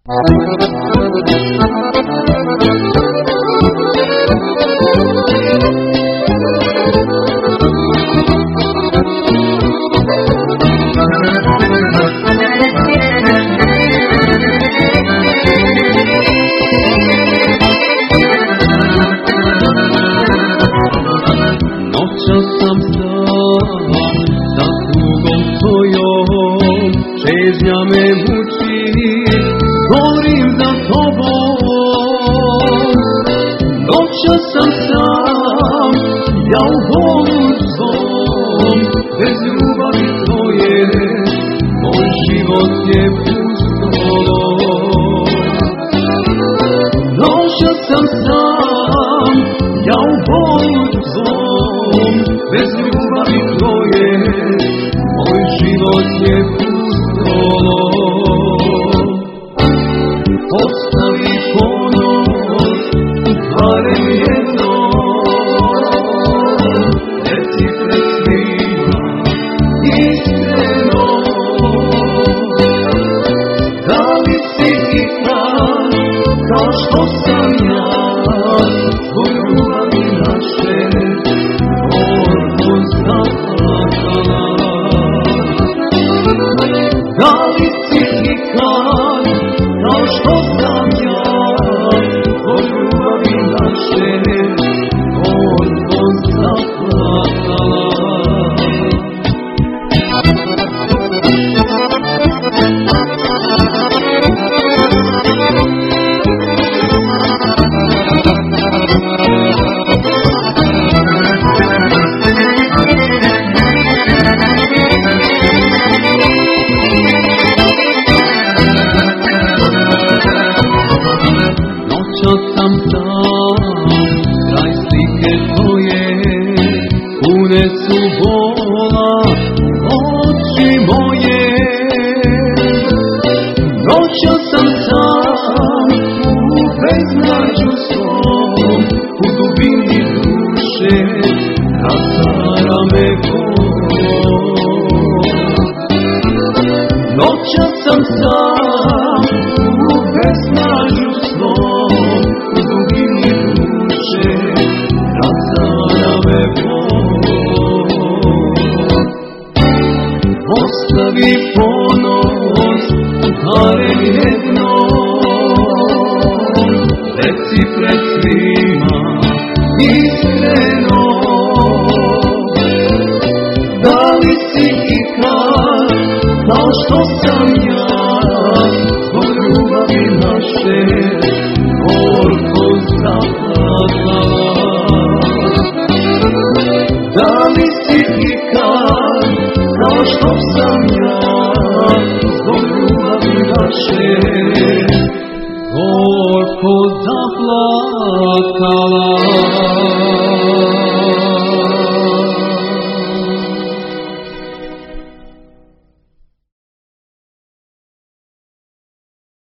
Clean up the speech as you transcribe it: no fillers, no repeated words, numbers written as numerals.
Čežnja me muči, govorim za tobom. Noćas sam sam, ja u bolu svom, bez ljubavi tvoje, moj život je pustolo. Noćas sam sam, ja u bolu svom, bez ljubavi tvoje, moj život je pustolo. Ostavi ponos, barem jedno, reci pred svima iskreno. Da li si ikad, kao što sam ja, zbog ljubavi naše, gorko zaplakala? Da li si ikad, kao što sam ja, zbog ljubavi naše, gorko zaplakala? Noćas sam sam, kraj slike tvoje, pune su bola oči moje. Noćas sam sam, u beznađu svom, u dubini duše, razara me bol. Noćas sam sam, u beznađu svom, u dubini duše, razara me bol. Ostavi ponos, barem jedno, reci pred svima iskreno. Da li si ikad, kao što sam ja, zbog ljubavi naše, gorko zaplakala? Da li si ikad, kao što sam ja, zbog ljubavi naše, gorko zaplakala?